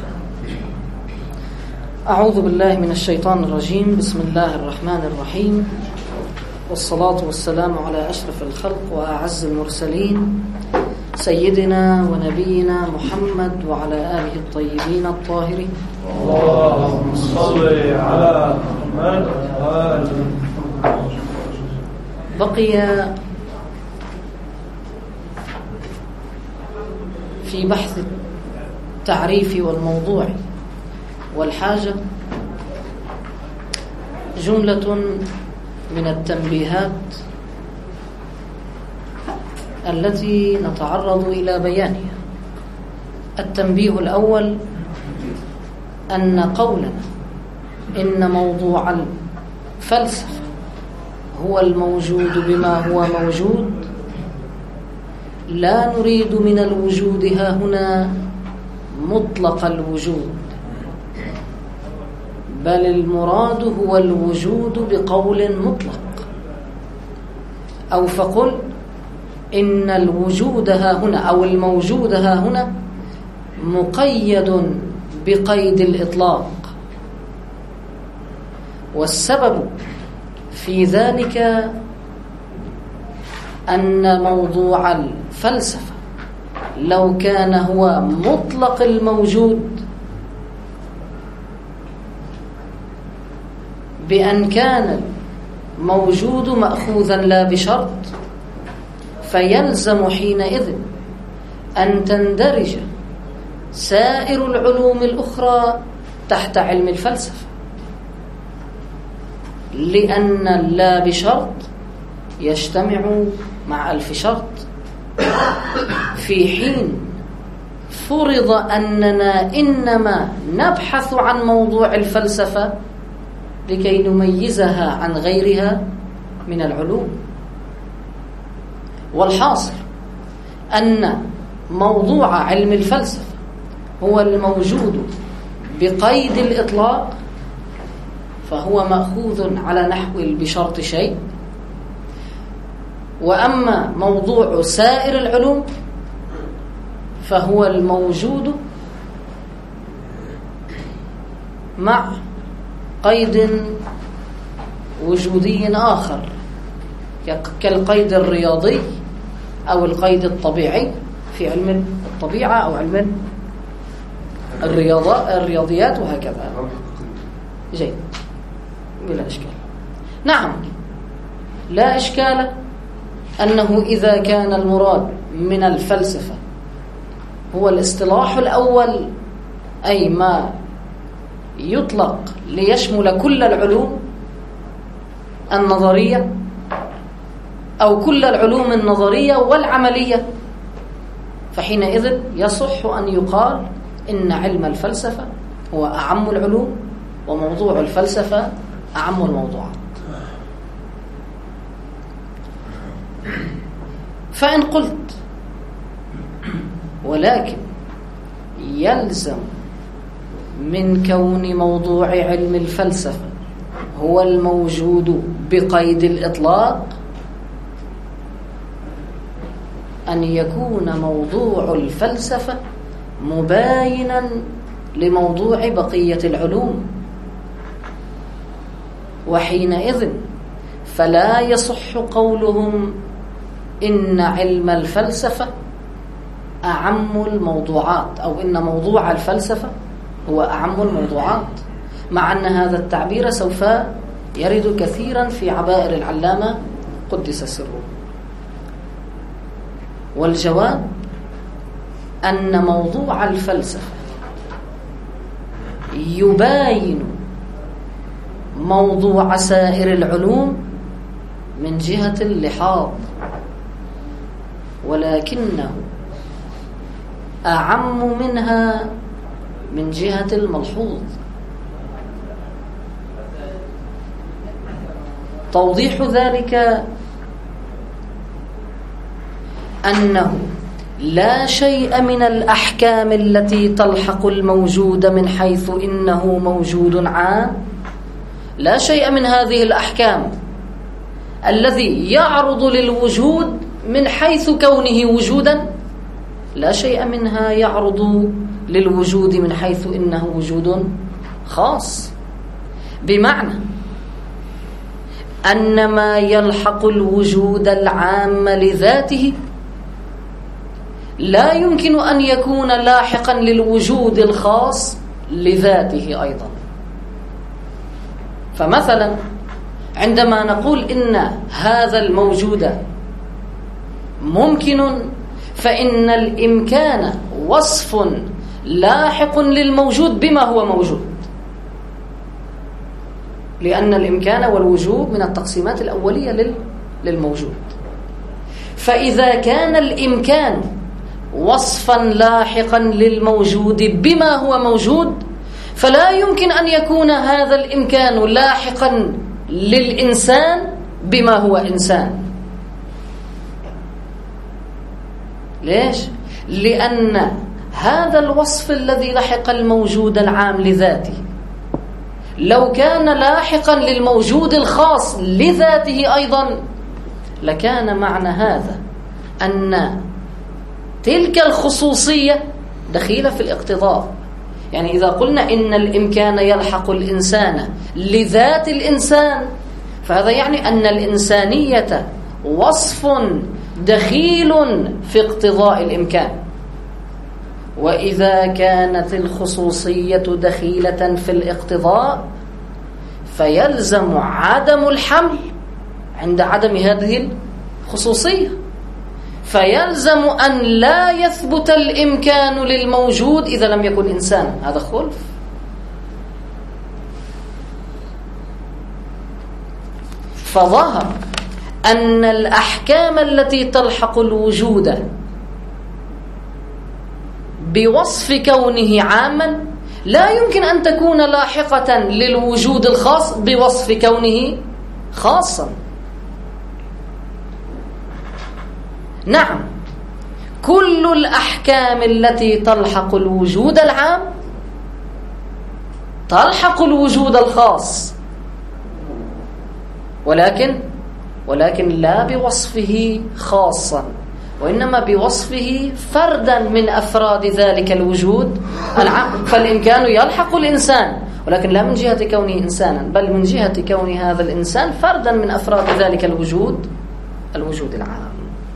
أعوذ بالله من الشيطان الرجيم. بسم الله الرحمن الرحيم، والصلاة والسلام على أشرف الخلق وأعز المرسلين سيدنا ونبينا محمد وعلى آله الطيبين الطاهرين. اللهم صل على محمد وآله. بقي في بحث التعريف والموضوع والحاجة جملة من التنبيهات التي نتعرض إلى بيانها. التنبيه الأول أن قولنا إن موضوع الفلسفة هو الموجود بما هو موجود لا نريد من الوجود ها هنا مطلق الوجود، بل المراد هو الوجود بقول مطلق. أو فقل إن الوجود ها هنا أو الموجود ها هنا مقيد بقيد الإطلاق، والسبب في ذلك أن موضوع الفلسفة لو كان هو مطلق الموجود بأن كان الموجود مأخوذا لا بشرط، فيلزم حينئذ أن تندرج سائر العلوم الأخرى تحت علم الفلسفة، لأن لا بشرط يجتمع مع ألف شرط، في حين فرض أننا إنما نبحث عن موضوع الفلسفة لكي نميزها عن غيرها من العلوم. والحاصل أن موضوع علم الفلسفة هو الموجود بقيد الإطلاق، فهو مأخوذ على نحو بشرط شيء. وأما موضوع سائر العلوم فهو الموجود مع قيد وجودي آخر، كالقيد الرياضي أو القيد الطبيعي في علم الطبيعة أو علم الرياضيات وهكذا. جيد، بلا إشكال. نعم، لا إشكال أنه إذا كان المراد من الفلسفة هو الاصطلاح الأول، أي ما يطلق ليشمل كل العلوم النظرية أو كل العلوم النظرية والعملية، فحينئذ يصح أن يقال إن علم الفلسفة هو أعم العلوم وموضوع الفلسفة أعم الموضوعات. فإن قلت ولكن يلزم من كون موضوع علم الفلسفة هو الموجود بقيد الإطلاق أن يكون موضوع الفلسفة مباينا لموضوع بقية العلوم، وحينئذ فلا يصح قولهم إن علم الفلسفة أعم الموضوعات أو إن موضوع الفلسفة هو أعم الموضوعات، مع أن هذا التعبير سوف يرد كثيرا في عبائر العلامة قدس سره. والجواب أن موضوع الفلسفة يباين موضوع سائر العلوم من جهة اللحاظ، ولكنه أعم منها من جهة الملحوظ. توضيح ذلك أنه لا شيء من الأحكام التي تلحق الموجود من حيث إنه موجود عام، لا شيء من هذه الأحكام الذي يعرض للوجود من حيث كونه وجودا، لا شيء منها يعرض للوجود من حيث إنه وجود خاص، بمعنى أن ما يلحق الوجود العام لذاته لا يمكن أن يكون لاحقا للوجود الخاص لذاته أيضا. فمثلا عندما نقول إن هذا الموجود ممكن، فإن الإمكان وصف لاحق للموجود بما هو موجود، لأن الإمكان والوجود من التقسيمات الأولية للموجود. فإذا كان الإمكان وصفا لاحقا للموجود بما هو موجود، فلا يمكن أن يكون هذا الإمكان لاحقا للإنسان بما هو إنسان. ليش؟ لأن هذا الوصف الذي لحق الموجود العام لذاته لو كان لاحقا للموجود الخاص لذاته أيضا، لكان معنى هذا أن تلك الخصوصية دخيلة في الاقتضاء. يعني إذا قلنا إن الإمكان يلحق الإنسان لذات الإنسان، فهذا يعني أن الإنسانية وصف دخيل في اقتضاء الإمكان. وإذا كانت الخصوصية دخيلة في الاقتضاء، فيلزم عدم الحمل عند عدم هذه الخصوصية، فيلزم أن لا يثبت الإمكان للموجود إذا لم يكن إنسانا. هذا خلف. فظهر أن الأحكام التي تلحق الوجود بوصف كونه عاما لا يمكن أن تكون لاحقة للوجود الخاص بوصف كونه خاصا. نعم، كل الأحكام التي تلحق الوجود العام تلحق الوجود الخاص، ولكن لا بوصفه خاصا، وإنما بوصفه فردا من أفراد ذلك الوجود العام. فالإمكان يلحق الإنسان، ولكن لا من جهة كونه إنسانا، بل من جهة كون هذا الإنسان فردا من أفراد ذلك الوجود العام.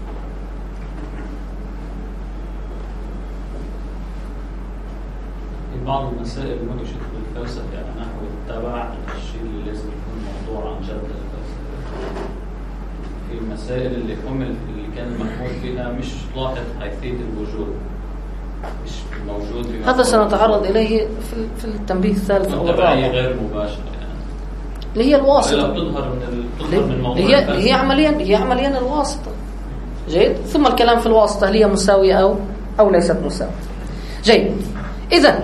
بعض المسائل منشط بالفلسفة يعني نحو التبع الشيء اللي لازم يكون موضوع عن جد الفلسفة. في المسائل اللي كان المحمول فيها مش لاحظ حيثية الوجود، مش موجود. هذا سنتعرض إليه في التنبيه الثالث أو الرابع. غير مباشرة يعني اللي هي الواسطة، بتظهر من موضوع هي عمليا الواسطة. جيد. ثم الكلام في الواسطة هل هي مساوية أو ليست مساوية. جيد. إذن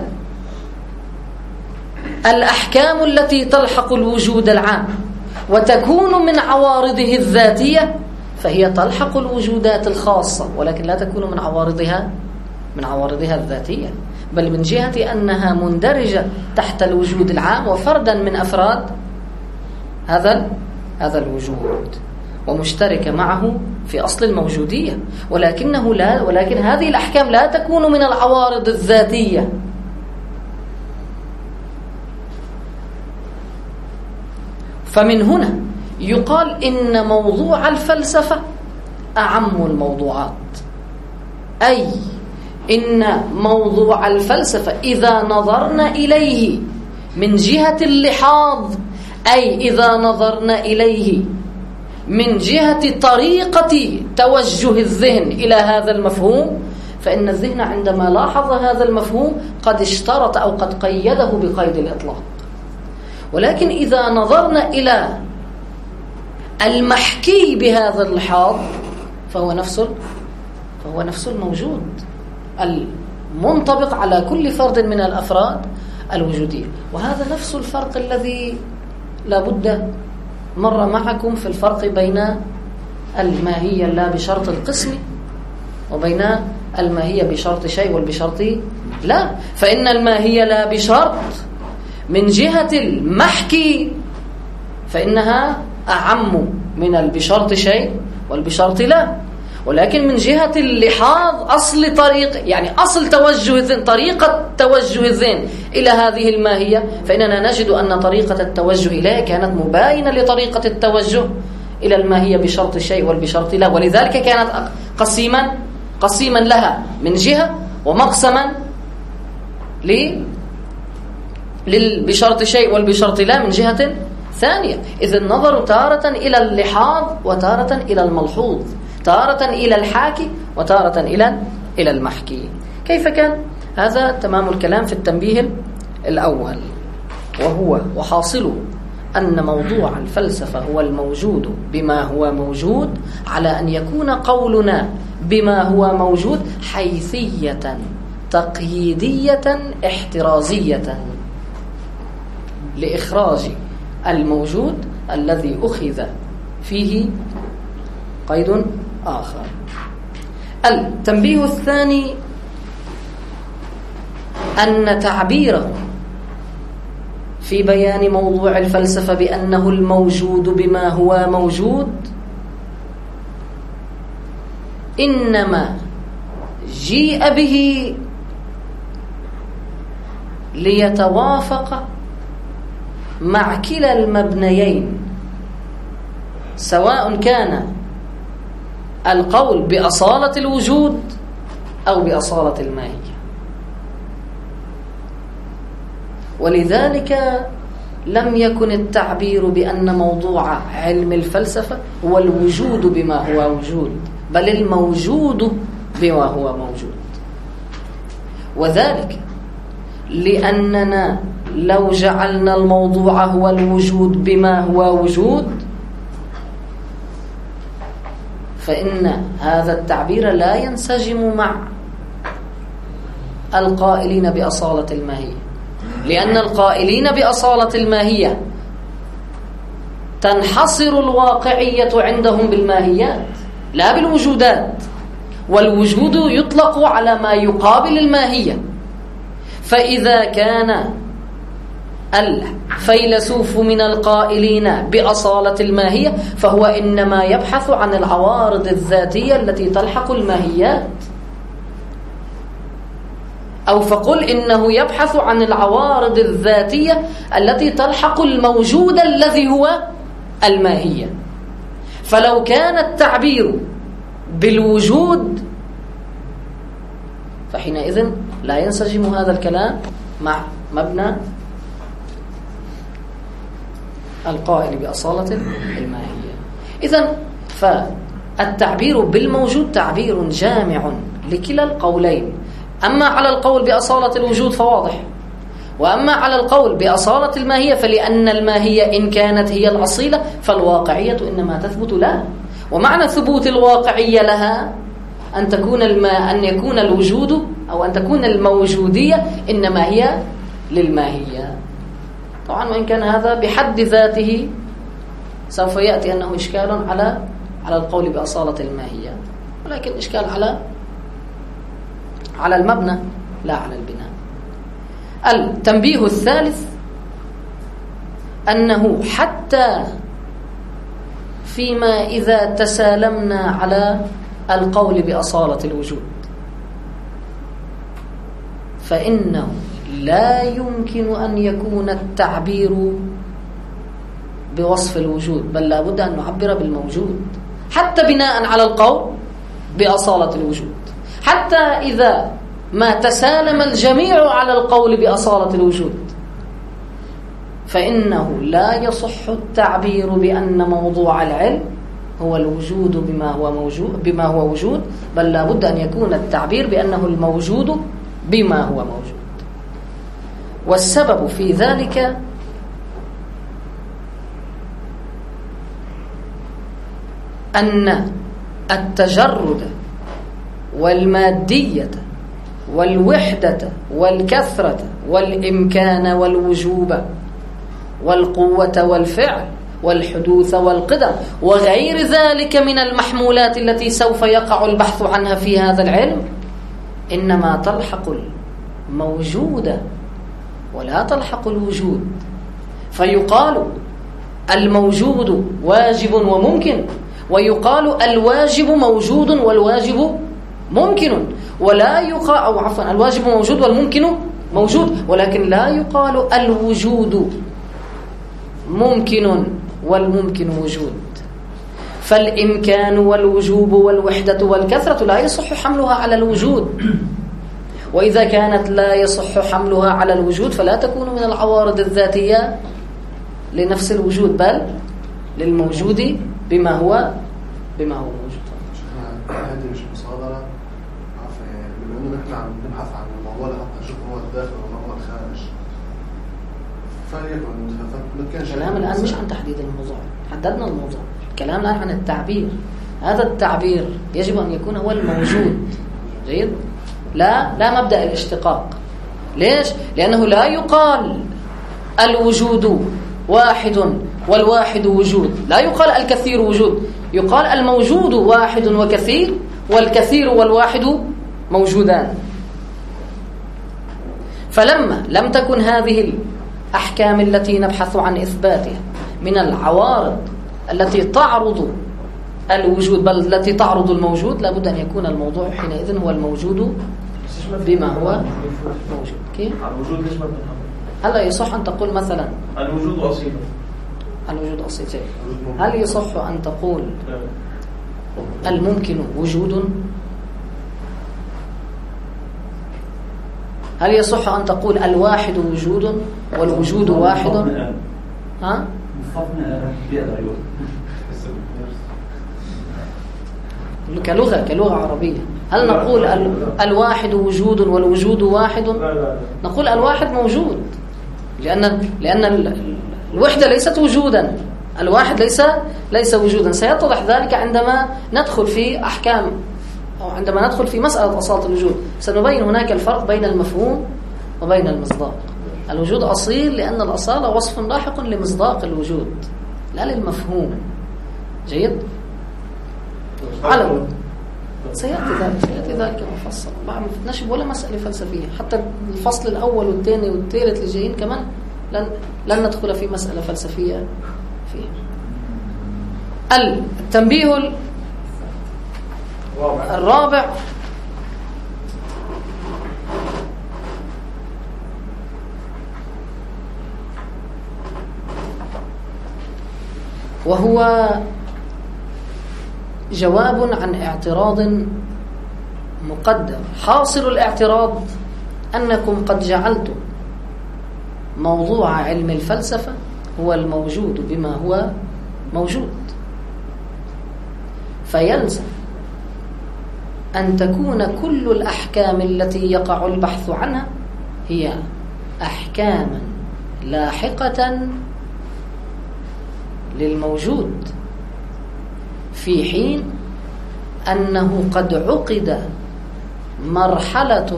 الأحكام التي تلحق الوجود العام وتكون من عوارضه الذاتية فهي تلحق الوجودات الخاصة، ولكن لا تكون من عوارضها الذاتية، بل من جهة أنها مندرجة تحت الوجود العام وفردا من أفراد هذا الوجود، ومشتركة معه في أصل الموجودية. ولكن هذه الأحكام لا تكون من العوارض الذاتية. فمن هنا يقال إن موضوع الفلسفة أعم الموضوعات، أي إن موضوع الفلسفة إذا نظرنا إليه من جهة اللحاظ، أي إذا نظرنا إليه من جهة طريقة توجه الذهن إلى هذا المفهوم، فإن الذهن عندما لاحظ هذا المفهوم قد اشترط أو قد قيده بقيد الإطلاق. ولكن إذا نظرنا إلى المحكي بهذا اللحاظ فهو نفس الموجود المنطبق على كل فرد من الأفراد الوجودية. وهذا نفس الفرق الذي لابد مر معكم في الفرق بين الماهية لا بشرط القسم وبين الماهية بشرط شيء والبشرط لا. فإن الماهية لا بشرط من جهة المحكي فإنها أعم من البشرط شيء والبشرط لا. ولكن من جهة اللحاظ أصل طريق، يعني أصل توجه الذهن، طريقة توجه الذهن إلى هذه الماهية، فإننا نجد أن طريقة التوجه إليها كانت مباينة لطريقة التوجه إلى الماهية بشرط الشيء والبشرط لا، ولذلك كانت قسيما لها من جهة ومقسما بشرط شيء والبشرط لا من جهة ثانية. إذ النظر تارة إلى اللحاظ وتارة إلى الملحوظ، تارة إلى الحاكي وتارة إلى المحكي. كيف كان؟ هذا تمام الكلام في التنبيه الأول، وحاصله أن موضوع الفلسفة هو الموجود بما هو موجود، على أن يكون قولنا بما هو موجود حيثية تقييدية احترازية لإخراج الموجود الذي أخذ فيه قيد آخر. التنبيه الثاني أن تعبيره في بيان موضوع الفلسفة بأنه الموجود بما هو موجود إنما جيء به ليتوافق مع كلا المبنيين، سواء كان القول بأصالة الوجود أو بأصالة الماهية. ولذلك لم يكن التعبير بأن موضوع علم الفلسفة هو الوجود بما هو وجود، بل الموجود بما هو موجود. وذلك لأننا لو جعلنا الموضوع هو الوجود بما هو وجود فإن هذا التعبير لا ينسجم مع القائلين بأصالة الماهية، لأن القائلين بأصالة الماهية تنحصر الواقعية عندهم بالماهيات لا بالوجودات، والوجود يطلق على ما يقابل الماهية. فإذا كان الفيلسوف من القائلين بأصالة الماهية فهو إنما يبحث عن العوارض الذاتية التي تلحق الماهيات، أو فقل إنه يبحث عن العوارض الذاتية التي تلحق الموجود الذي هو الماهية. فلو كان التعبير بالوجود فحينئذ لا ينسجم هذا الكلام مع مبنى القائل بأصالة الماهية. إذن فالتعبير بالموجود تعبير جامع لكلا القولين، أما على القول بأصالة الوجود فواضح، وأما على القول بأصالة الماهية فلأن الماهية إن كانت هي الأصيلة فالواقعية إنما تثبت لها، ومعنى ثبوت الواقعية لها أن يكون الوجود أو أن تكون الموجودية إنما هي للماهية. طبعا وإن كان هذا بحد ذاته سوف يأتي أنه إشكال على القول بأصالة الماهية، ولكن إشكال على المبنى لا على البناء. التنبيه الثالث أنه حتى فيما إذا تسالمنا على القول بأصالة الوجود فإنه لا يمكن أن يكون التعبير بوصف الوجود، بل لا بد أن نعبر بالموجود حتى بناء على القول بأصالة الوجود. حتى إذا ما تسالم الجميع على القول بأصالة الوجود فإنه لا يصح التعبير بأن موضوع العلم هو الوجود بما هو وجود، بل لا بد أن يكون التعبير بأنه الموجود بما هو موجود. والسبب في ذلك أن التجرد والمادية والوحدة والكثرة والإمكان والوجوب والقوة والفعل والحدوث والقدم وغير ذلك من المحمولات التي سوف يقع البحث عنها في هذا العلم إنما تلحق الموجود ولا تلحق الوجود. فيقال الموجود واجب وممكن، ويقال الواجب موجود والواجب ممكن، ولا يقال، أو عفوا الواجب موجود والممكن موجود، ولكن لا يقال الوجود ممكن والممكن وجود. فالإمكان والوجوب والوحدة والكثرة لا يصح حملها على الوجود، وإذا كانت لا يصح حملها على الوجود فلا تكون من العوارض الذاتية لنفس الوجود، بل للموجود بما هو موجود. هذه مش مصادرة، بما انه نحن عم نبحث عن الموضوع لحتى نشوف هو الداخل وما هو الخارج، فليكن الكلام الآن مش عن تحديد الموضوع، حددنا الموضوع، الكلام الآن عن التعبير. هذا التعبير يجب أن يكون هو الموجود. جيد؟ لا مبدأ الاشتقاق. ليش؟ لأنه لا يقال الوجود واحد والواحد وجود، لا يقال الكثير وجود، يقال الموجود واحد وكثير، والكثير والواحد موجودان. فلما لم تكن هذه الأحكام التي نبحث عن إثباتها من العوارض التي تعرض الوجود بل التي تعرض الموجود، لابد أن يكون الموضوع حينئذ هو الموجود بما هو موجود. كيف؟ الوجود ليش ما بنفهم؟ هل يصح أن تقول مثلا الوجود أصيل؟ الوجود أصيل. هل يصح أن تقول الممكن وجود؟ هل يصح أن تقول الواحد وجود والوجود واحد؟ ها؟ كلغة عربية هل نقول الواحد وجود والوجود واحد؟ نقول الواحد موجود، لأن الوحدة ليست وجودا، الواحد ليس وجودا. سيتضح ذلك عندما ندخل في أحكام أو عندما ندخل في مسألة أصالة الوجود. سنبين هناك الفرق بين المفهوم وبين المصداق. الوجود أصيل لأن الأصالة وصف لاحق لمصداق الوجود لا للمفهوم. جيد؟ على سيأتي ذلك مفصل. ما نشب ولا مسألة فلسفية، حتى الفصل الأول والثاني والثالث اللي جايين كمان لن ندخل في مسألة فلسفية فيه. التنبيه الرابع وهو جواب عن اعتراض مقدر. حاصل الاعتراض أنكم قد جعلتم موضوع علم الفلسفة هو الموجود بما هو موجود، فيلزم أن تكون كل الأحكام التي يقع البحث عنها هي أحكاما لاحقة للموجود، في حين أنه قد عقد مرحلة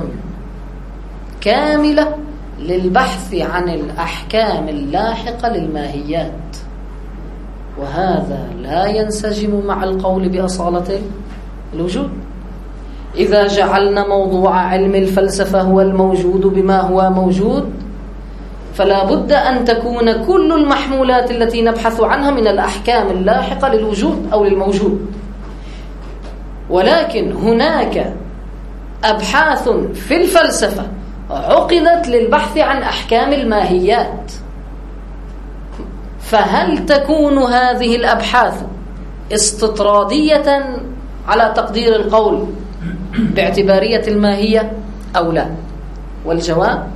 كاملة للبحث عن الأحكام اللاحقة للماهيات، وهذا لا ينسجم مع القول بأصالة الوجود. إذا جعلنا موضوع علم الفلسفة هو الموجود بما هو موجود، فلا بد أن تكون كل المحمولات التي نبحث عنها من الأحكام اللاحقة للوجود أو للموجود. ولكن هناك أبحاث في الفلسفة عقدت للبحث عن أحكام الماهيات، فهل تكون هذه الأبحاث استطرادية على تقدير القول باعتبارية الماهية أو لا؟ والجواب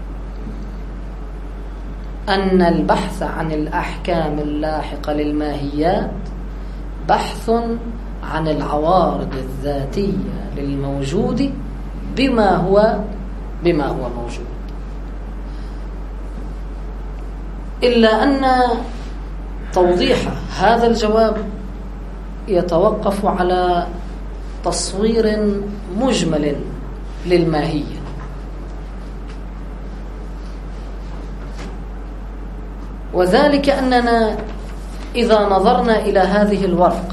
أن البحث عن الأحكام اللاحقة للماهيات بحث عن العوارض الذاتية للموجود بما هو موجود. إلا أن توضيح هذا الجواب يتوقف على تصوير مجمل للماهية، وذلك أننا إذا نظرنا إلى هذه الورقة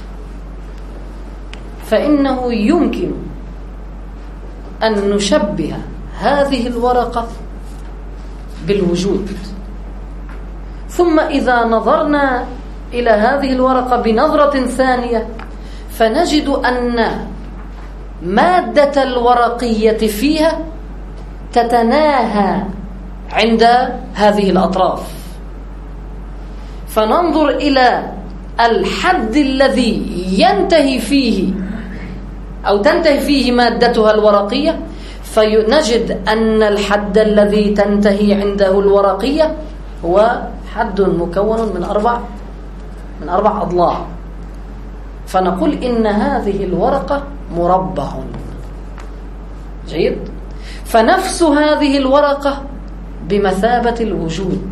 فإنه يمكن أن نشبه هذه الورقة بالوجود، ثم إذا نظرنا إلى هذه الورقة بنظرة ثانية فنجد أن مادة الورقية فيها تتناهى عند هذه الأطراف، فننظر إلى الحد الذي ينتهي فيه أو تنتهي فيه مادتها الورقية، فنجد أن الحد الذي تنتهي عنده الورقية هو حد مكون من أربع أضلاع، فنقول إن هذه الورقة مربع. جيد. فنفس هذه الورقة بمثابة الوجود،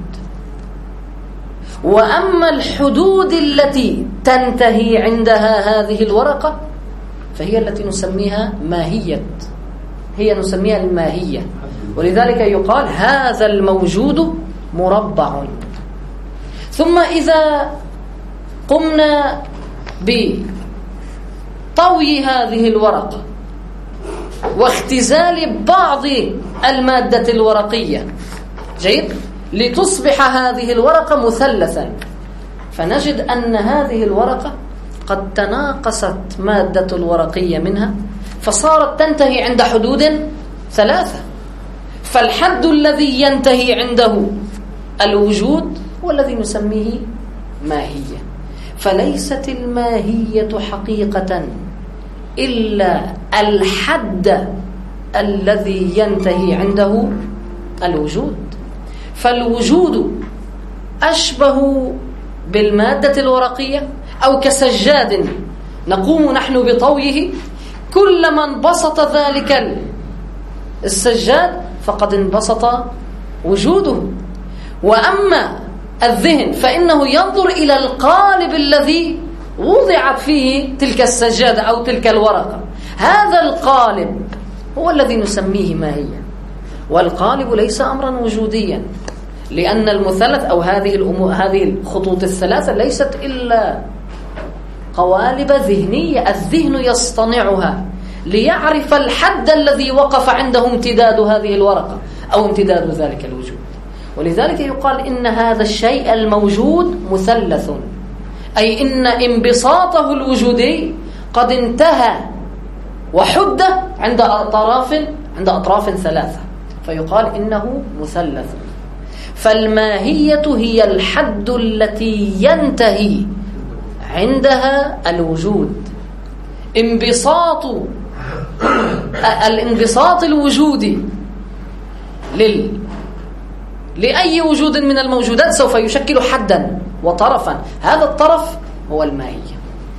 وأما الحدود التي تنتهي عندها هذه الورقة فهي التي نسميها ماهية، هي نسميها الماهية. ولذلك يقال هذا الموجود مربع. ثم إذا قمنا بطوي هذه الورقة واختزال بعض المادة الورقية، جيد، لتصبح هذه الورقة مثلثا، فنجد أن هذه الورقة قد تناقصت مادة الورقية منها فصارت تنتهي عند حدود 3. فالحد الذي ينتهي عنده الوجود هو الذي نسميه ماهية. فليست الماهية حقيقة إلا الحد الذي ينتهي عنده الوجود. فالوجود أشبه بالمادة الورقية أو كسجاد نقوم نحن بطويه، كلما انبسط ذلك السجاد فقد انبسط وجوده. وأما الذهن فإنه ينظر إلى القالب الذي وضعت فيه تلك السجادة أو تلك الورقة، هذا القالب هو الذي نسميه ماهية. والقالب ليس أمرا وجوديا، لأن المثلث أو هذه الخطوط الثلاثة ليست إلا قوالب ذهنية الذهن يصطنعها ليعرف الحد الذي وقف عنده امتداد هذه الورقة أو امتداد ذلك الوجود. ولذلك يقال إن هذا الشيء الموجود مثلث، أي إن انبساطه الوجودي قد انتهى وحد عند أطراف 3، فيقال إنه مثلث. فالماهية هي الحد التي ينتهي عندها الوجود. الانبساط الوجودي لأي وجود من الموجودات سوف يشكل حدا وطرفا، هذا الطرف هو الماهية.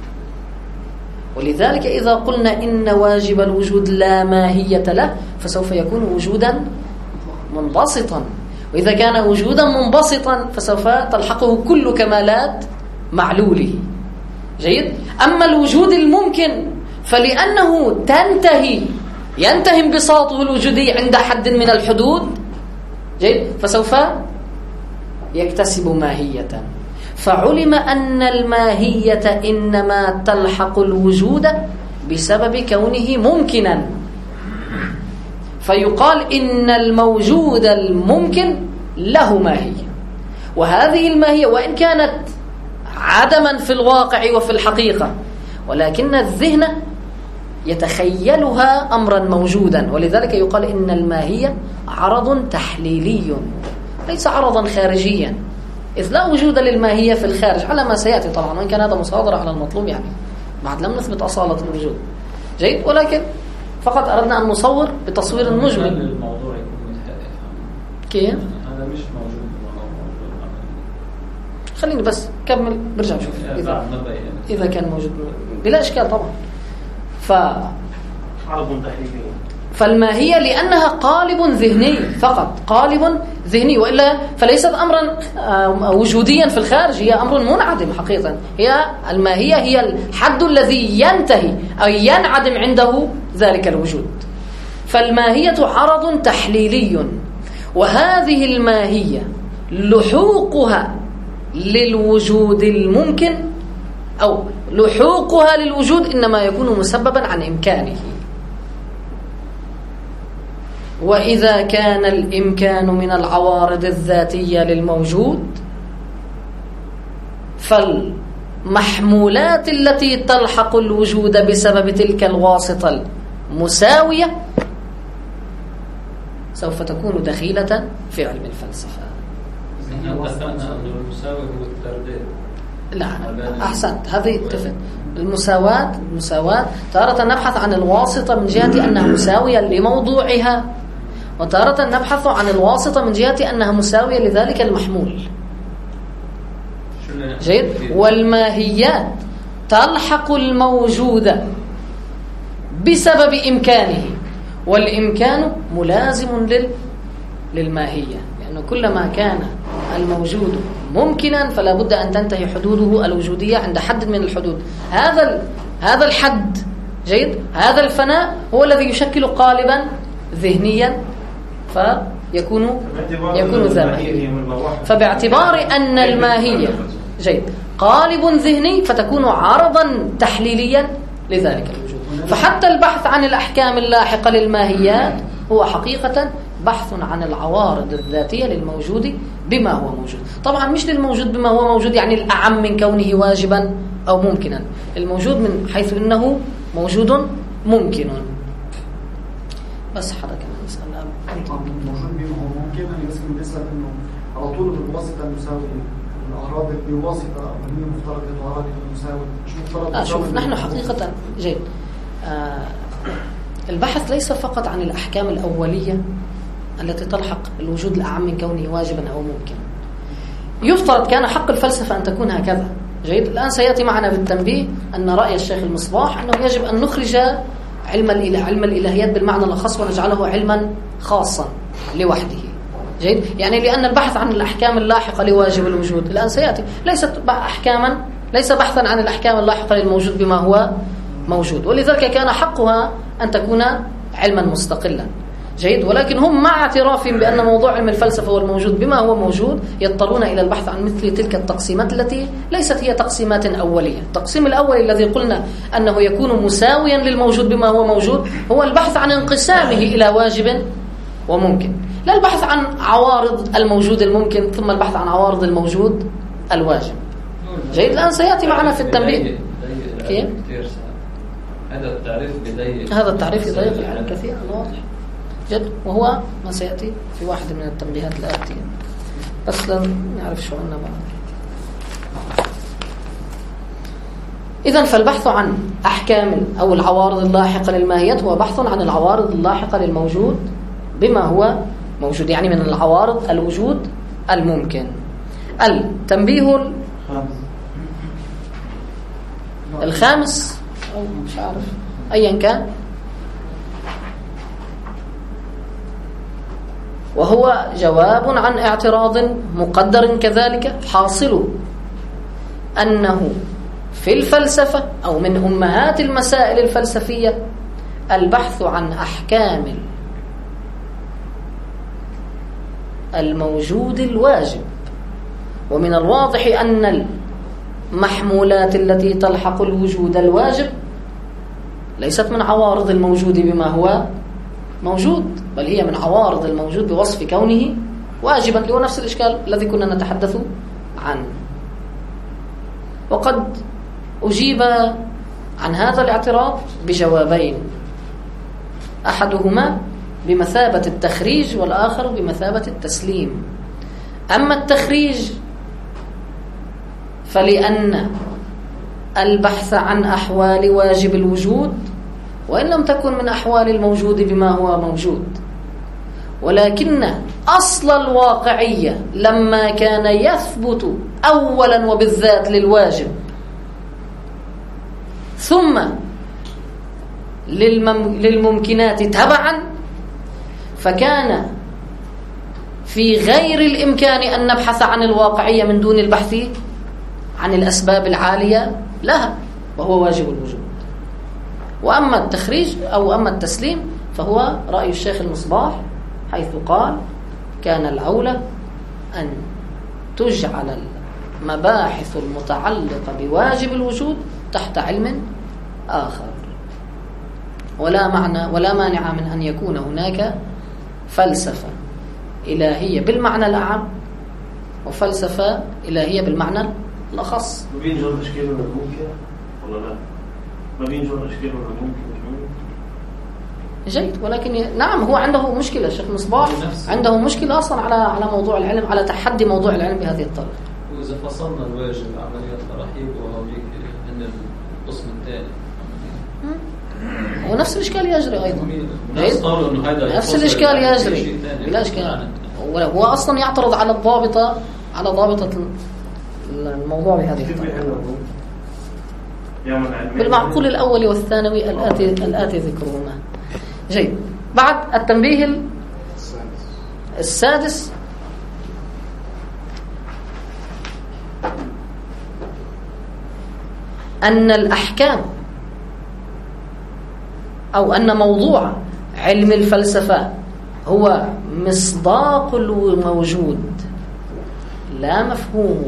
ولذلك إذا قلنا إن واجب الوجود لا ماهية له فسوف يكون وجودا منبسطا، وإذا كان وجودا منبسطا فسوف تلحقه كل كمالات معلوله. جيد. أما الوجود الممكن فلأنه ينتهي انبساطه الوجودي عند حد من الحدود، جيد، فسوف يكتسب ماهية. فعلم أن الماهية إنما تلحق الوجود بسبب كونه ممكنا، فيقال إن الموجود الممكن له ماهية. وهذه الماهية وإن كانت عدما في الواقع وفي الحقيقة، ولكن الذهن يتخيلها أمرا موجودا. ولذلك يقال إن الماهية عرض تحليلي ليس عرضا خارجيا، إذ لا وجود للماهية في الخارج على ما سيأتي طبعا، وإن كان هذا مصادرة على المطلوب يعني بعد لم نثبت أصالة الوجود. جيد. ولكن فقط أردنا أن نصور بتصوير مجمل. الموضوع يكون متحقق كيف؟ هذا مش موجود. خليني بس كمل برجع نشوف إذا كان موجود بلا إشكال طبعا. عرض تحليلي. فالماهية لأنها قالب ذهني فقط، قالب ذهني، وإلا فليست أمرا وجوديا في الخارج، هي أمر منعدم حقيقة. هي الماهية هي الحد الذي ينتهي أو ينعدم عنده ذلك الوجود. فالماهية عرض تحليلي، وهذه الماهية لحوقها للوجود الممكن أو لحوقها للوجود إنما يكون مسببا عن إمكانه. وإذا كان الإمكان من العوارض الذاتية للموجود فالمحمولات التي تلحق الوجود بسبب تلك الواسطة المساوية سوف تكون دخيلة في علم الفلسفة. اتفقنا أن المساوي هو الترداد. لا أحسنت، هذه اتفق. المساواة تارة نبحث عن الواسطة من جهة أنها مساوية لموضوعها، وتارة نبحث عن الواسطة من جهة أنها مساوية لذلك المحمول. جيد. والماهيات تلحق الموجود بسبب إمكانه، والإمكان ملازم للماهية، لأنه كلما كان الموجود ممكنا فلا بد أن تنتهي حدوده الوجودية عند حد من الحدود. هذا الحد، جيد، هذا الفناء هو الذي يشكل قالبا ذهنيا فيكون ذهنيا. فباعتبار أن الماهية، جيد، قالب ذهني فتكون عرضا تحليليا لذلك الوجود. فحتى البحث عن الأحكام اللاحقة للماهيات هو حقيقة بحث عن العوارض الذاتية للموجود بما هو موجود. طبعا مش للموجود بما هو موجود يعني الأعم من كونه واجبا أو ممكنا، الموجود من حيث إنه موجود ممكن. بس حدا كمان يسأل الموجود بما هو ممكن أن يسأل بيسأل إنه على طول بالواسطة المساوية الأعراض بواسطة وهي مفترض الأعراض المساوية مش مفترض. شوف نحن حقيقة جيد البحث ليس فقط عن الأحكام الأولية التي تلحق الوجود الأعم من كونه واجبا أو ممكن. يفترض كان حق الفلسفة أن تكون هكذا. جيد. الآن سيأتي معنا بالتنبيه أن رأي الشيخ المصباح أنه يجب أن نخرج علم الإلهيات بالمعنى الأخص ونجعله علما خاصا لوحده. جيد. يعني لأن البحث عن الأحكام اللاحقة لواجب الوجود الآن سيأتي ليس بحثا عن الأحكام اللاحقة للموجود بما هو موجود، ولذلك كان حقها أن تكون علما مستقلا. جيد. ولكن هم مع اعترافهم بأن موضوع علم الفلسفة والموجود بما هو موجود يضطرون إلى البحث عن مثل تلك التقسيمات التي ليست هي تقسيمات أولية. التقسيم الأول الذي قلنا أنه يكون مساويا للموجود بما هو موجود هو البحث عن انقسامه إلى واجب وممكن، لا البحث عن عوارض الموجود الممكن ثم البحث عن عوارض الموجود الواجب. جيد. الآن سيأتي معنا في التنبيه كيف؟ هذا التعريف يضيق العلم كثيرا واضح جد، وهو ما سيأتي في واحد من التنبيهات الآتية، بس لن نعرف شو عنا بعد. إذن فالبحث عن أحكام أو العوارض اللاحقة للماهيات هو بحث عن العوارض اللاحقة للموجود بما هو موجود، يعني من العوارض الوجود الممكن. التنبيه الخامس أو مش عارف أيا كان، وهو جواب عن اعتراض مقدر كذلك حاصل أنه في الفلسفة أو من أمهات المسائل الفلسفية البحث عن أحكام الموجود الواجب. ومن الواضح أن المحمولات التي تلحق الوجود الواجب ليست من عوارض الموجود بما هو موجود، بل هي من عوارض الموجود بوصف كونه واجبا، اللي هو نفس الإشكال الذي كنا نتحدث عنه. وقد أجيب عن هذا الاعتراض بجوابين، أحدهما بمثابة التخريج والآخر بمثابة التسليم. أما التخريج فلأن البحث عن أحوال واجب الوجود وإن لم تكن من أحوال الموجود بما هو موجود، ولكن أصل الواقعية لما كان يثبت أولا وبالذات للواجب ثم للممكنات تبعا، فكان في غير الإمكان أن نبحث عن الواقعية من دون البحث عن الأسباب العالية لها، وهو واجب الوجود. وأما التخريج أو أما التسليم فهو رأي الشيخ المصباح، حيث قال كان الأولى أن تجعل المباحث المتعلقة بواجب الوجود تحت علم آخر، ولا مانع من أن يكون هناك فلسفة إلهية بالمعنى الأعم وفلسفة إلهية بالمعنى الأخص. ما بينجر تشكيل من الممكن ولا لا؟ ما بينجر تشكيل من الممكن. جيد، ولكن نعم هو عنده مشكلة شيخ مصباح، عنده مشكلة أصلا على موضوع العلم، على تحدي موضوع العلم بهذه الطريقة. وإذا فصلنا الواجب عمليات راح يبقى هذيك إن القسم الثاني ونفس الإشكال يجري أيضا. نفس الإشكال يجري بلا إشكال. هو أصلا يعترض على ضابطة الموضوع بهذه الطريقة. بالمعقول الأول والثانوي الآتي ذكرهما. جيد. بعد التنبيه السادس أن الأحكام أو أن موضوع علم الفلسفة هو مصداق الموجود لا مفهوم،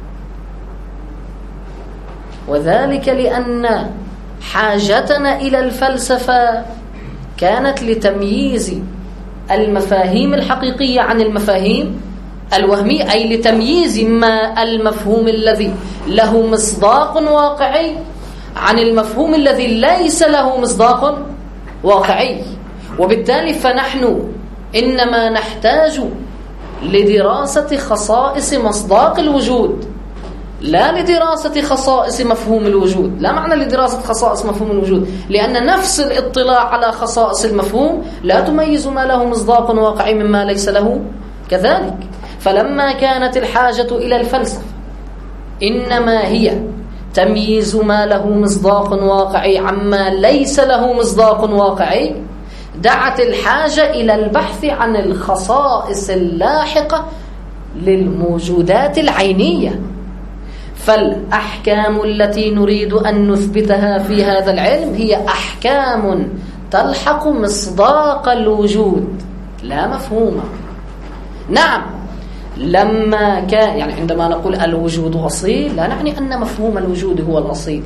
وذلك لأن حاجتنا إلى الفلسفة كانت لتمييز المفاهيم الحقيقية عن المفاهيم الوهمية، أي لتمييز ما المفهوم الذي له مصداق واقعي عن المفهوم الذي ليس له مصداق واقعي. وبالتالي فنحن إنما نحتاج لدراسة خصائص مصداق الوجود لا لدراسة خصائص مفهوم الوجود. لا معنى لدراسة خصائص مفهوم الوجود، لأن نفس الاطلاع على خصائص المفهوم لا تميز ما له مصداق واقعي مما ليس له كذلك. فلما كانت الحاجة إلى الفلسفة إنما هي تمييز ما له مصداق واقعي عما ليس له مصداق واقعي، دعت الحاجة إلى البحث عن الخصائص اللاحقة للموجودات العينية. فالأحكام التي نريد أن نثبتها في هذا العلم هي أحكام تلحق مصداق الوجود لا مفهومه. نعم، لما كان يعني عندما نقول الوجود أصيل لا نعني أن مفهوم الوجود هو الأصيل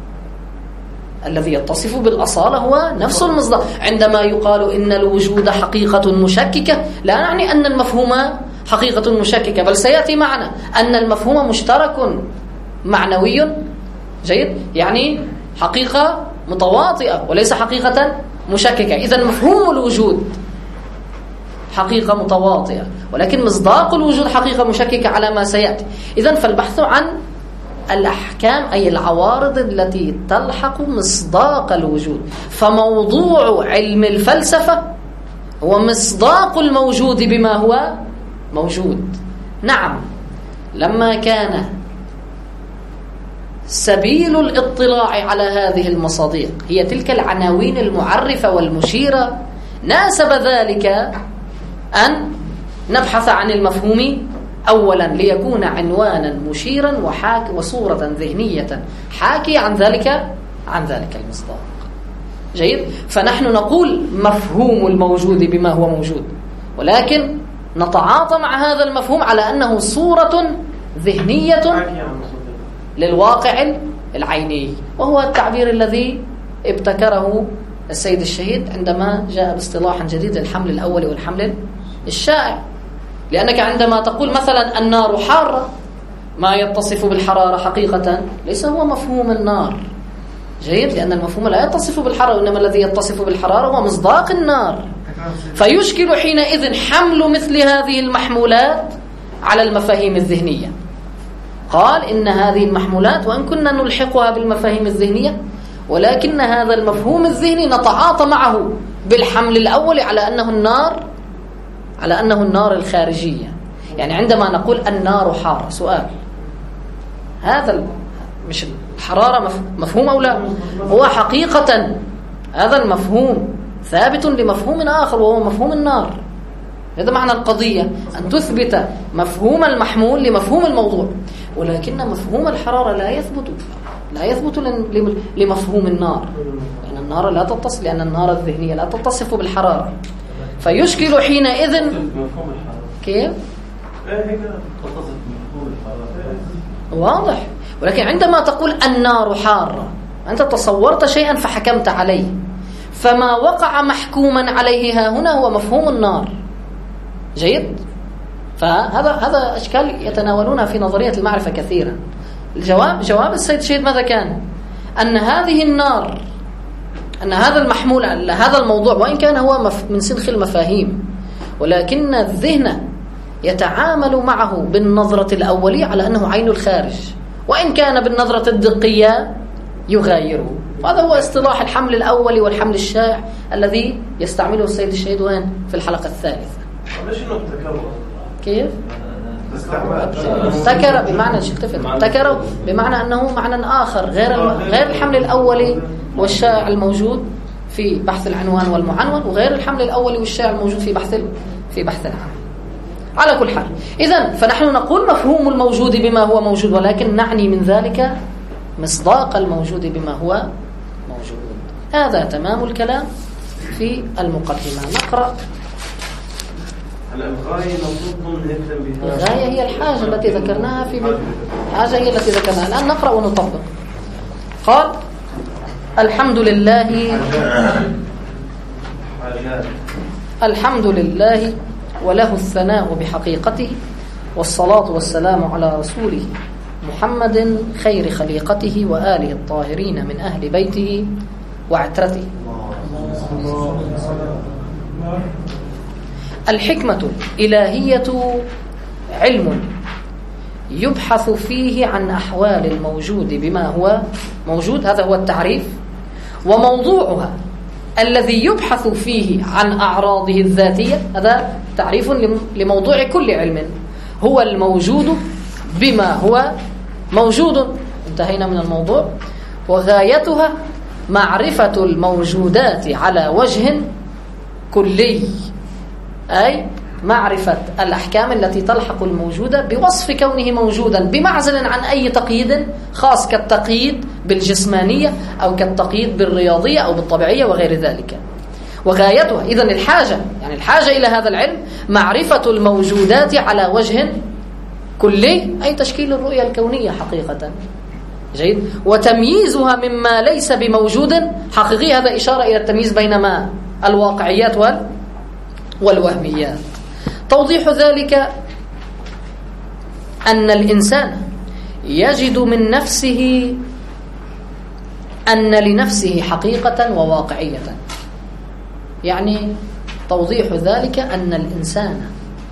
الذي يتصف بالأصالة هو نفس المصداق. عندما يقال إن الوجود حقيقة مشككة لا نعني أن المفهوم حقيقة مشككة، بل سيأتي معنا أن المفهوم مشترك معنوي. جيد، يعني حقيقة متواطئة وليس حقيقة مشككة. إذن مفهوم الوجود حقيقة متواطئة، ولكن مصداق الوجود حقيقة مشككة على ما سيأتي. إذن فالبحث عن الأحكام أي العوارض التي تلحق مصداق الوجود. فموضوع علم الفلسفة هو مصداق الموجود بما هو موجود. نعم، لما كان سبيل الاطلاع على هذه المصادق هي تلك العناوين المعرفة والمشيرة، ناسب ذلك أن نبحث عن المفهوم أولا ليكون عنوانا مشيرا وصورة ذهنية حاكية عن ذلك المصداق. جيد، فنحن نقول مفهوم الموجود بما هو موجود، ولكن نتعاطى مع هذا المفهوم على أنه صورة ذهنية للواقع العيني، وهو التعبير الذي ابتكره السيد الشهيد عندما جاء باصطلاح جديد الحمل الأول والحمل الشائع. لأنك عندما تقول مثلا النار حارة، ما يتصف بالحرارة حقيقة ليس هو مفهوم النار. جيد، لأن المفهوم لا يتصف بالحرارة، إنما الذي يتصف بالحرارة هو مصداق النار. فيشكل حينئذ حمل مثل هذه المحمولات على المفاهيم الذهنية. قال إن هذه المحمولات وإن كنا نلحقها بالمفاهيم الذهنية، ولكن هذا المفهوم الذهني نتعاطى معه بالحمل الأول على أنه النار الخارجية. يعني عندما نقول النار حارة، سؤال، هذا مش الحرارة مفهوم أو لا؟ هو حقيقة هذا المفهوم ثابت لمفهوم آخر وهو مفهوم النار. هذا معنى القضية، أن تثبت مفهوم المحمول لمفهوم الموضوع، ولكن مفهوم الحرارة لا يثبت لمفهوم النار، لأن النار لا تتصف، لأن النار الذهنية لا تتصف بالحرارة. فيشكل حينئذ كيف؟ واضح. ولكن عندما تقول النار حارة أنت تصورت شيئا فحكمت عليه، فما وقع محكوما عليه ها هنا هو مفهوم النار. جيد؟ فهذا أشكال يتناولونها في نظرية المعرفة كثيرا. جواب السيد الشهيد ماذا كان؟ أن هذه النار، أن هذا المحمول على هذا الموضوع وإن كان هو من سنخ المفاهيم، ولكن الذهن يتعامل معه بالنظرة الأولية على أنه عين الخارج، وإن كان بالنظرة الدقية يغايره. وهذا هو اصطلاح الحمل الأولي والحمل الشائع الذي يستعمله السيد الشهيد وين؟ في الحلقة الثالثة. ليش إنه ابتكروا؟ كيف؟ ابتكر بمعنى ابتكر بمعنى أنه معنى آخر غير الحمل الأولي والشائع الموجود في بحث العنوان والمعنون، وغير الحمل الأولي والشائع الموجود في بحث العنوان. على كل حال، إذن فنحن نقول مفهوم الموجود بما هو موجود، ولكن نعني من ذلك مصداق الموجود بما هو موجود. هذا تمام الكلام في المقدمة. نقرأ. الغاية المفروض نهتم بها. الغاية هي الحاجة التي ذكرناها الحاجة هي التي ذكرناها. الآن نقرأ ونطبق. قال: الحمد لله وله الثناء بحقيقته، والصلاة والسلام على رسوله محمد خير خليقته وآله الطاهرين من أهل بيته وعترته. الحكمة الإلهية علم يبحث فيه عن أحوال الموجود بما هو موجود، هذا هو التعريف. وموضوعها الذي يبحث فيه عن أعراضه الذاتية، هذا تعريف لموضوع كل علم، هو الموجود بما هو موجود. انتهينا من الموضوع. وغايتها معرفة الموجودات على وجه كلي، أي معرفة الأحكام التي تلحق الموجودة بوصف كونه موجودا، بمعزل عن أي تقييد خاص كالتقييد بالجسمانية أو كالتقييد بالرياضية أو بالطبيعية وغير ذلك. وغايتها إذن الحاجة إلى هذا العلم معرفة الموجودات على وجه كلي، أي تشكيل الرؤية الكونية حقيقة. جيد. وتمييزها مما ليس بموجود حقيقي، هذا إشارة إلى التمييز بين ما الواقعيات والوهميات. توضيح ذلك أن الإنسان يجد من نفسه أن لنفسه حقيقة وواقعية. يعني توضيح ذلك أن الإنسان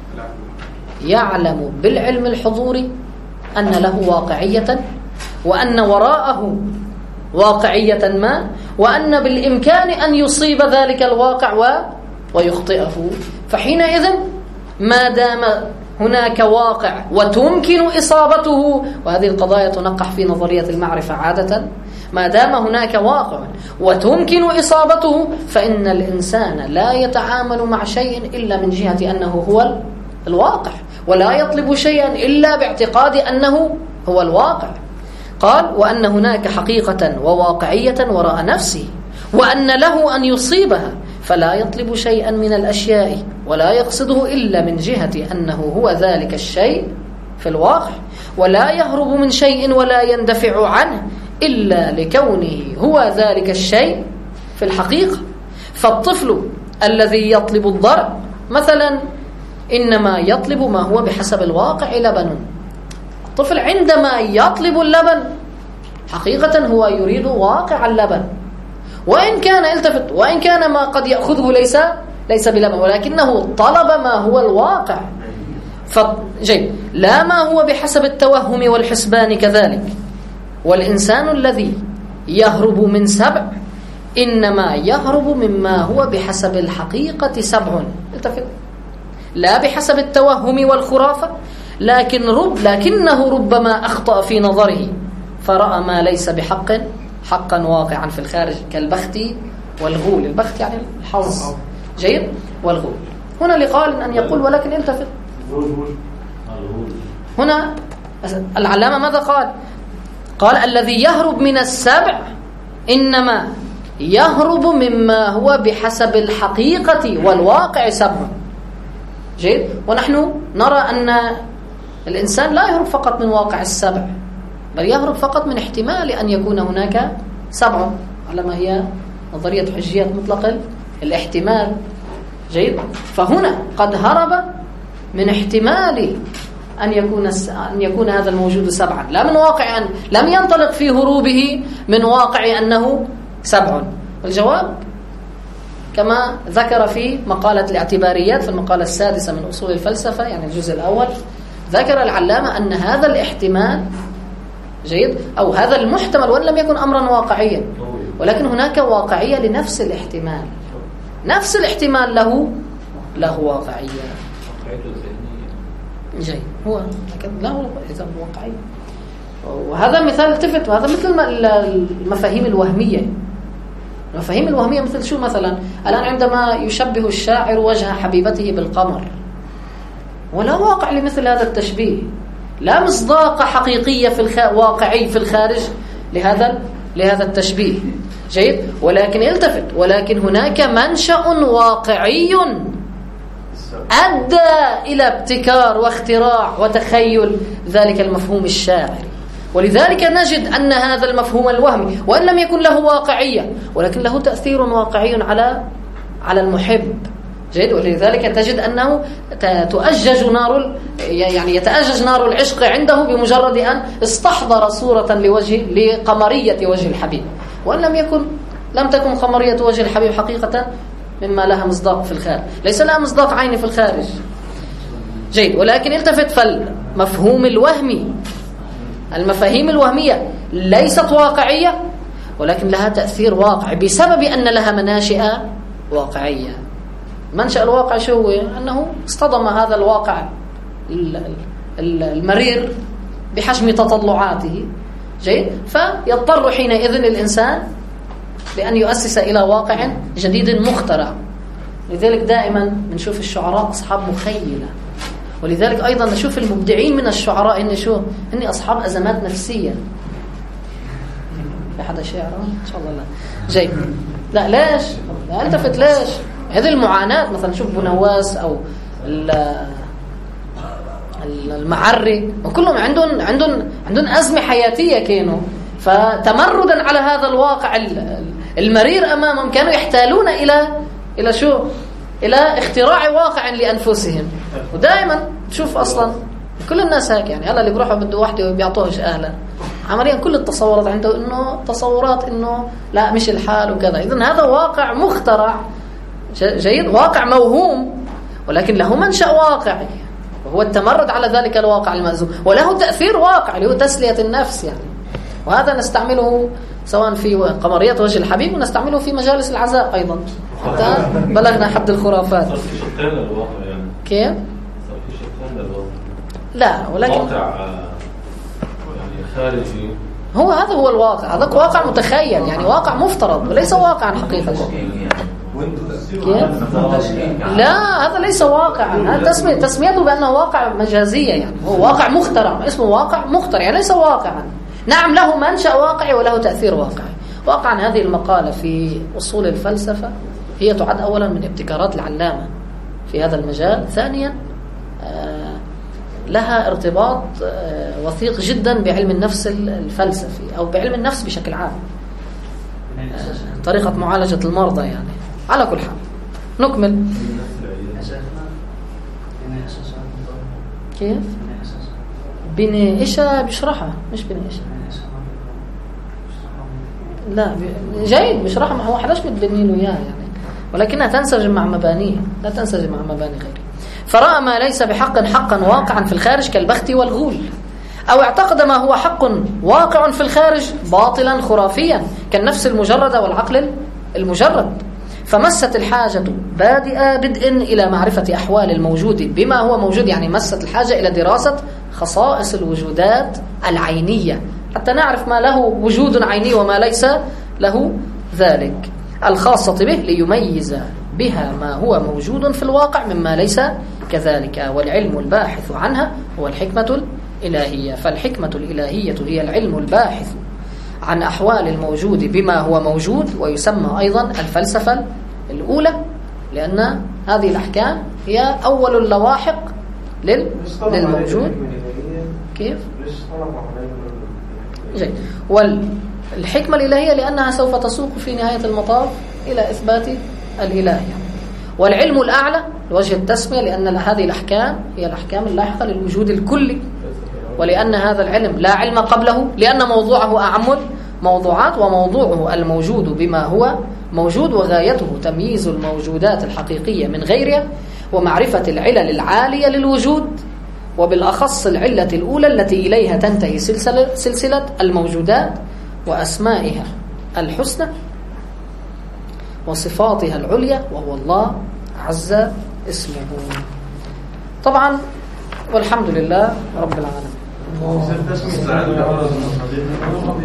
يعلم بالعلم الحضوري أن له واقعية، وأن وراءه واقعية ما، وأن بالإمكان أن يصيب ذلك الواقع ويخطئه. فحينئذ ما دام هناك واقع وتمكن إصابته، وهذه القضايا تنقح في نظرية المعرفة عادة، ما دام هناك واقع وتمكن إصابته فإن الإنسان لا يتعامل مع شيء إلا من جهة أنه هو الواقع، ولا يطلب شيئا إلا باعتقاد أنه هو الواقع. قال: وأن هناك حقيقة وواقعية وراء نفسه، وأن له أن يصيبها، فلا يطلب شيئا من الأشياء ولا يقصده إلا من جهة أنه هو ذلك الشيء في الواقع، ولا يهرب من شيء ولا يندفع عنه إلا لكونه هو ذلك الشيء في الحقيقة. فالطفل الذي يطلب الضرب مثلا إنما يطلب ما هو بحسب الواقع لبن. الطفل عندما يطلب اللبن حقيقة هو يريد واقع اللبن، وإن كان التفت، وإن كان ما قد يأخذه ليس بلبن، ولكنه طلب ما هو الواقع. جيد. لا ما هو بحسب التوهم والحسبان كذلك. والإنسان الذي يهرب من سبع إنما يهرب مما هو بحسب الحقيقة سبع، التفت، لا بحسب التوهم والخرافة، لكنه ربما أخطأ في نظره فرأى ما ليس بحق حقا واقعا في الخارج، كالبخت والغول. البخت يعني الحظ. جيد. والغول. هنا لقال أن يقول ولكن التفت، هنا العلامة ماذا قال الذي يهرب من السبع إنما يهرب مما هو بحسب الحقيقة والواقع سبع. جيد. ونحن نرى أن الإنسان لا يهرب فقط من واقع السبع، بل يهرب فقط من احتمال أن يكون هناك سبع، على ما هي نظرية حجية مطلق الاحتمال. جيد. فهنا قد هرب من احتمال أن يكون هذا الموجود سبعا، لا من واقع لم ينطلق في هروبه من واقع أنه سبع. الجواب كما ذكر في مقالة الاعتباريات في المقالة السادسة من أصول الفلسفة، يعني الجزء الأول، ذكر العلامة أن هذا الاحتمال جيد أو هذا المحتمل وإن لم يكن أمرا واقعيا، ولكن هناك واقعية لنفس الاحتمال، نفس الاحتمال له واقعية. جيد، هو له واقعية. وهذا مثال التفت، وهذا مثل المفاهيم الوهمية. المفاهيم الوهمية مثل شو؟ مثلا الآن عندما يشبه الشاعر وجه حبيبته بالقمر، ولا واقع لمثل هذا التشبيه، لا مصداق حقيقية واقعي في الخارج لهذا التشبيه. جيد، ولكن التفت، ولكن هناك منشأ واقعي أدى إلى ابتكار واختراع وتخيل ذلك المفهوم الشاعري. ولذلك نجد أن هذا المفهوم الوهمي وإن لم يكن له واقعية ولكن له تأثير واقعي على المحب. جيد، ولذلك تجد أنه يتأجج نار العشق عنده بمجرد أن استحضر صورة لقمرية وجه الحبيب، وإن لم تكن قمرية وجه الحبيب حقيقة مما لها مصداق في الخارج، ليس لها مصداق عيني في الخارج. جيد، ولكن التفت، فالمفهوم الوهمي، المفاهيم الوهمية ليست واقعية ولكن لها تأثير واقعي بسبب أن لها مناشئ واقعية. منشأ الواقع شو هو؟ أنه اصطدم هذا الواقع المرير بحجم تطلعاته. جيد، فيضطر حينئذ الإنسان لأن يؤسس إلى واقع جديد مخترع. لذلك دائما نشوف الشعراء أصحاب مخيلة، ولذلك أيضا نشوف المبدعين من الشعراء إن أصحاب أزمات نفسية. في حدا شاعر إن شاء الله؟ لا. جيد، لا ليش؟ لا التفت، ليش؟ هذه المعاناة مثلا شوف بنواس أو المعري، وكلهم عندهم أزمة حياتية كانوا، فتمردا على هذا الواقع المرير أمامهم كانوا يحتالون إلى شو؟ إلى اختراع واقع لأنفسهم. ودائما تشوف أصلا كل الناس هيك، يعني هلا اللي بيروحوا بده وحده وبيعطوهش أهلا، عمليا كل التصورات عنده إنه تصورات إنه لا مش الحال وكذا. إذن هذا واقع مخترع. جيد، واقع موهوم ولكن له منشأ واقعي، وهو التمرد على ذلك الواقع المأزوم، وله تأثير واقعي اللي هو تسلية النفس يعني. وهذا نستعمله سواء في قمرية وجه الحبيب، ونستعمله في مجالس العزاء أيضا، حتى بلغنا حد الخرافات. صار في شقين للواقع يعني. كيف؟ صار في شقين للواقع. لا، ولكن واقع يعني خارجي. هذا هو الواقع، هذا واقع متخيل يعني، واقع مفترض وليس واقعا حقيقة. لا، هذا ليس واقعا، هذا تسميته بأنه واقع مجازية، يعني هو واقع مخترع، اسمه واقع مخترع يعني ليس واقعا. نعم، له منشأ واقعي وله تأثير واقعي. واقعا هذه المقالة في أصول الفلسفة هي تعد أولا من ابتكارات العلامة في هذا المجال، ثانيا لها ارتباط وثيق جدا بعلم النفس الفلسفي أو بعلم النفس بشكل عام، طريقة معالجة المرضى يعني. على كل حال نكمل. كيف؟ بني إيشا بيشرحها، مش بني إيشا. لا جيد بيشرحها، ما هو حداش بتبني له إياه يعني، ولكنها تنسجم مع مبانيه، لا تنسجم مع مباني غيره. فرأى ما ليس بحق حقا واقعا في الخارج كالبخت والغول، أو اعتقد ما هو حق واقع في الخارج باطلا خرافيا كالنفس المجردة والعقل المجرد. فمست الحاجة بدء إلى معرفة أحوال الموجود بما هو موجود، يعني مست الحاجة إلى دراسة خصائص الوجودات العينية حتى نعرف ما له وجود عيني وما ليس له ذلك، الخاصة به، ليميز بها ما هو موجود في الواقع مما ليس كذلك. والعلم الباحث عنها هو الحكمة الإلهية. فالحكمة الإلهية هي العلم الباحث عن أحوال الموجود بما هو موجود، ويسمى أيضا الفلسفة الأولى، لأن هذه الأحكام هي أول اللواحق للموجود. كيف؟ جيد. والحكمة الإلهية لأنها سوف تسوق في نهاية المطاف إلى إثبات الإله. والعلم الأعلى لوجه التسمية لأن هذه الأحكام هي الأحكام اللاحقة للوجود الكلي، ولأن هذا العلم لا علم قبله، لأن موضوعه أعم موضوعات، وموضوعه الموجود بما هو موجود، وغايته تمييز الموجودات الحقيقية من غيرها ومعرفة العلل العالية للوجود، وبالأخص العلة الأولى التي إليها تنتهي سلسلة الموجودات وأسمائها الحسنى وصفاتها العليا، وهو الله عز اسمه. طبعا والحمد لله رب العالمين.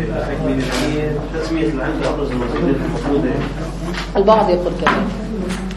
تسمية العلم بأبرز المصادر الموجودة. البعض يقول كذا.